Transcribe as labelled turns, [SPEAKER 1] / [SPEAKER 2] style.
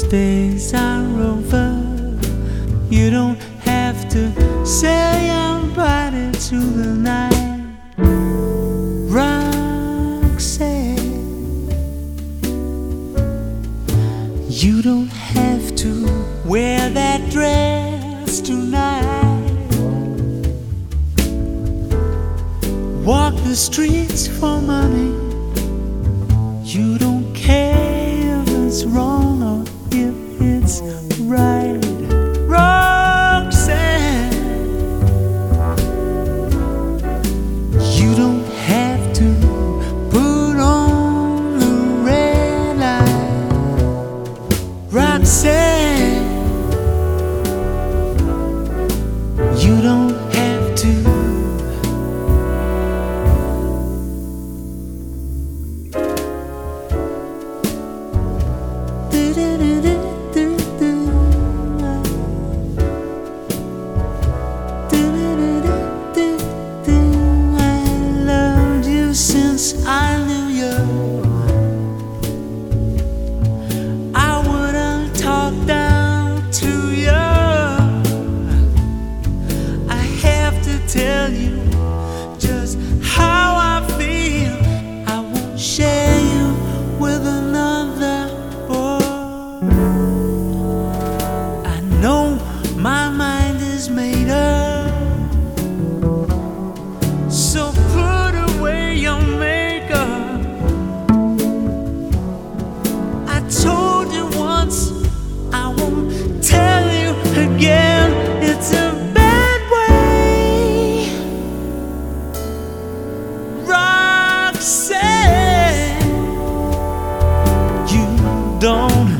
[SPEAKER 1] days are over. You don't have to sell your body to the night. Roxanne, you don't have to wear that dress tonight. Walk the streets for money. You don't care if it's wrong or if it's right. Roxanne, you don't have to put on the red light. Roxanne, you don't have to. Since I knew you, I wouldn't talk down to you. I have to tell you just how I feel. I won't share you with another boy. I know my mind is made up, so put away your makeup. I told you once, I won't tell you again. It's a bad way. Roxanne, you don't